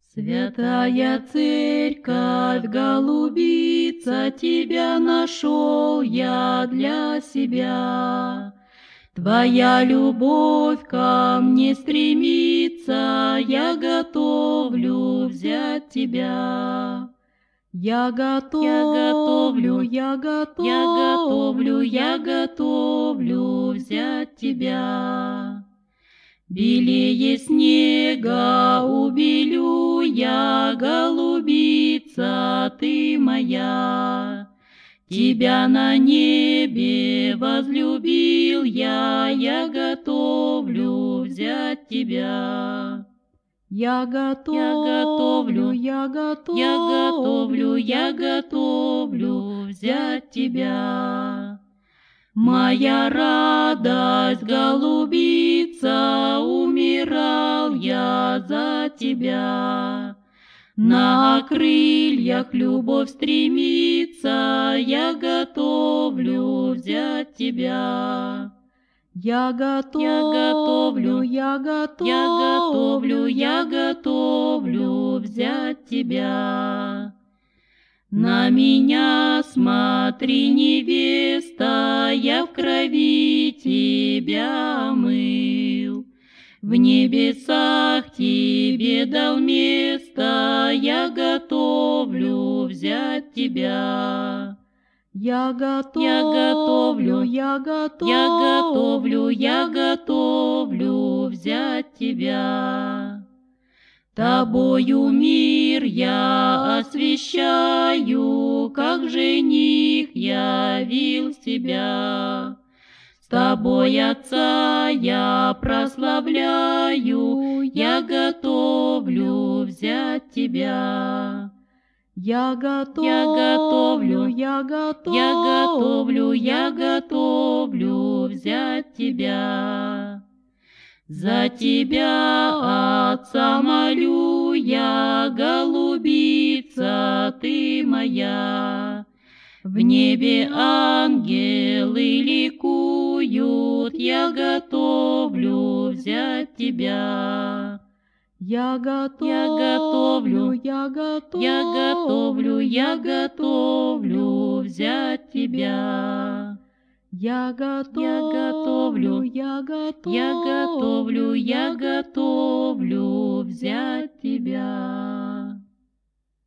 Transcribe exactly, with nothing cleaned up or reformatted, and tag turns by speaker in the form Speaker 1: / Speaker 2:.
Speaker 1: Святая Церковь, голубица, Тебя нашел я для себя. Твоя любовь ко мне стремится, Я готовлю взять Тебя. Я готовлю, я готовлю, я готовлю, я готовлю взять Тебя. Белее снега убелю я, голубица, ты моя. Тебя на небе возлюбил я, я готовлю взять Тебя. Я готовлю, я готовлю, я готовлю, я готовлю взять Тебя. Моя радость, голубица, умирал я за Тебя. На крыльях любовь стремится, я готовлю взять Тебя. Я готовлю, я готовлю, я готовлю, я готовлю взять Тебя. На меня смотри, невеста, я в крови Тебя омыл. В небесах Тебе дал место, я готовлю взять Тебя. Я готовлю, я готовлю, я готовлю, я готовлю взять Тебя. Тобою мир я освещаю, как жених явил себя. С Тобой Отца я прославляю, я готовлю взять Тебя. Я готовлю, я готовлю, я готовлю, я готовлю взять Тебя. За Тебя, Отца, молю я, голубица, ты моя. В небе ангелы ликуют, я готовлю взять Тебя. Я готовлю, я готовлю, я готовлю, я готовлю взять Тебя. Я готовлю, я готовлю, я готовлю, я готовлю взять Тебя.